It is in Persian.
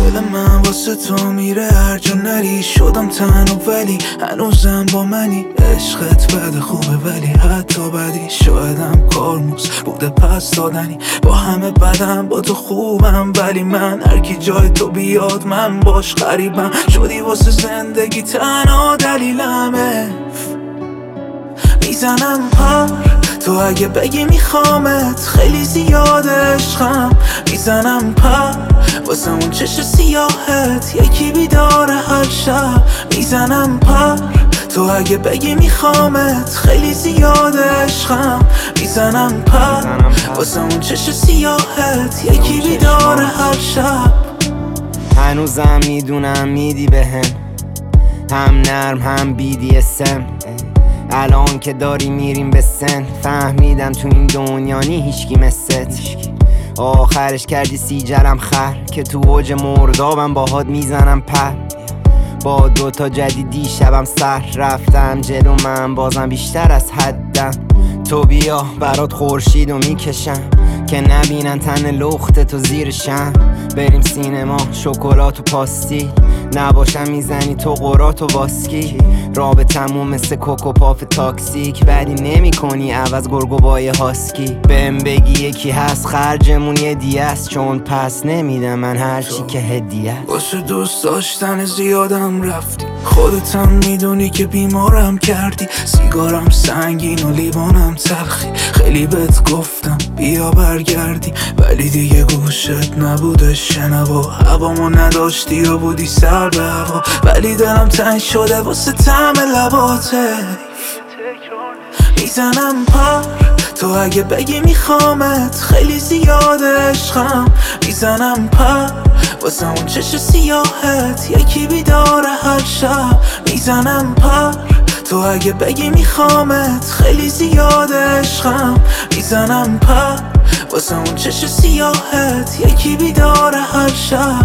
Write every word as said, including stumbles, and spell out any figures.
دل من واسه تو میره هر جا نری. شدم تنها ولی هنوزم با منی. عشقت بده خوبه ولی حتی بدی. شایدم کارموز بوده پس دادنی. با همه بدم با تو خوبم ولی من هر کی جای تو بیاد من باش غریبم. شدی واسه زندگی تنها دلیلمه. میزنم پر تو اگه بگی میخوامت خیلی زیاد عشقم. میزنم پر واسه اون چش سیاهت یکی بیداره هر شب. میزنم پر تو اگه بگی میخوامت خیلی زیاد عشقم. میزنم پر واسه اون چش سیاهت یکی بیداره هر شب. هنوزم میدونم میدی بهم هم نرم هم بیدی اسم. الان که داری میریم به سن فهمیدم تو این دنیا نی هیچکی مثلت. آخرش کردی سیجرم خر که تو اوج مردابم باهات میزنم پر. با دوتا جدیدی شبم سر رفتم جلو من بازم بیشتر از حدم. تو بیا برات خورشیدو میکشم که نبینن تن لخت تو زیرشم. بریم سینما شکلات و پاستیل نباشم میزنی تو قرات و واسکی. رابطمون مثل کوکو پاف تاکسیک ولی نمی کنی عوض گرگوبای هاسکی. بهم بگی یکی هست خرجمون یه دیه است چون پس نمیدم من هرچی که هدیه است. واسه دوست داشتن زیادم رفتی. خودتم میدونی که بیمارم کردی. سیگارم سنگین و لیوانم تلخی. خیلی بهت گفتم بیا برگردی ولی دیگه گوشت نبوده شنوا. هوامو نداشتی یا بودی سر به هوا ولی دلم تنگ شده واسه طعم لباته. میزنم پر تو اگه بگی میخوامت خیلی زیاد عشقم. میزنم پر واسه اون چش سیاهت یکی بیداره هر شب. میزنم پر تو اگه بگی میخوامت خیلی زیاد عشقم. میزنم پر واسه اون چش سیاهت یکی بیداره هر شب.